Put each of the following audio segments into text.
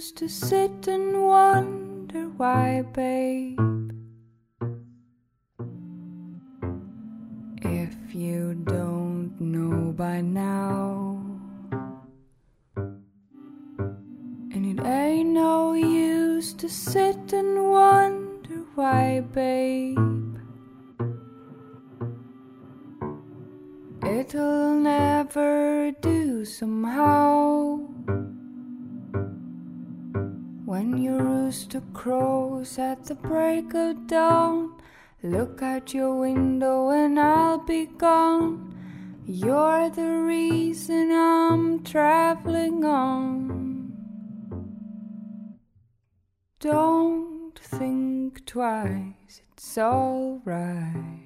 used to sit and wonder why, babe. If you don't know by now, and it ain't no use to sit and wonder why, babe. It'll never do somehow. When your rooster crows at the break of dawn, look out your window and I'll be gone. You're the reason I'm traveling on. Don't think twice, it's alright.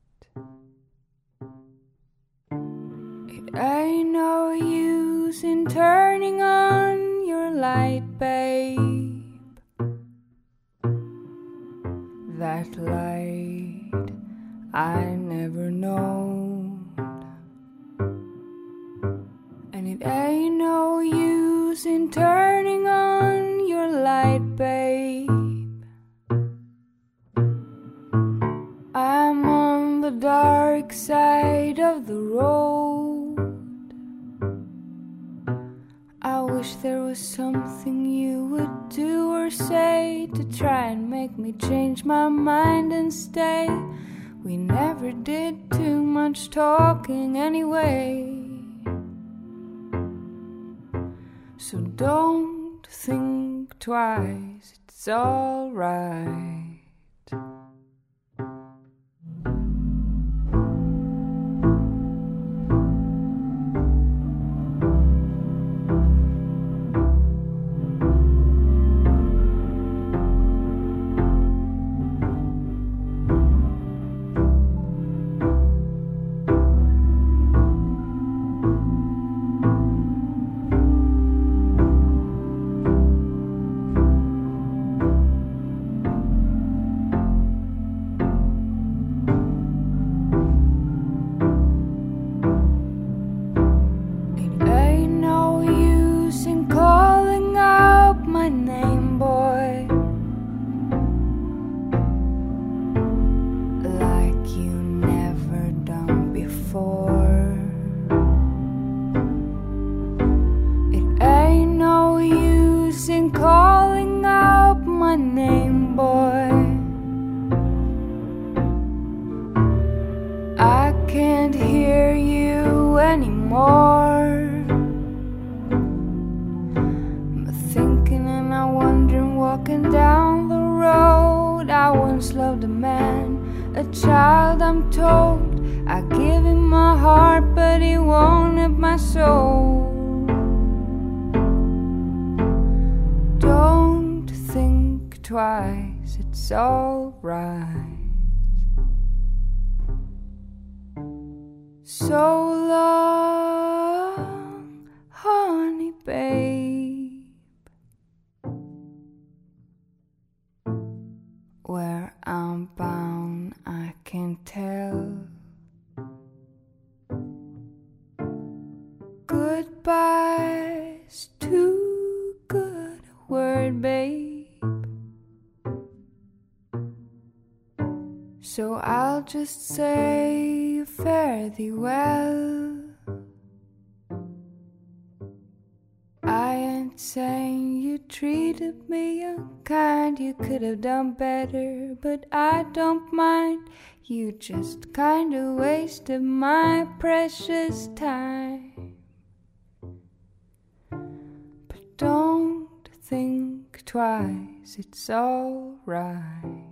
It ain't no use in turning on your light, babe. That light I never known. And it ain't no use in turning on your light, babe. I'm on the dark side of the road. I wish there was something you would do or say to try and make me change my mind and stay. We never did too much talking anyway. So don't think twice, it's alright. Calling out my name, boy. I can't hear you anymore. I'm thinking and I'm wondering, walking down the road. I once loved a man, a child, I'm told. I give him my heart, but he won't have my soul. Don't think twice, it's alright. So long, honey babe. Where I'm bound, I can't tell. Goodbye's too good a word, babe. So I'll just say fare thee well. I ain't saying you treated me unkind. You could have done better, but I don't mind. You just kinda wasted my precious time. But don't think twice, it's alright.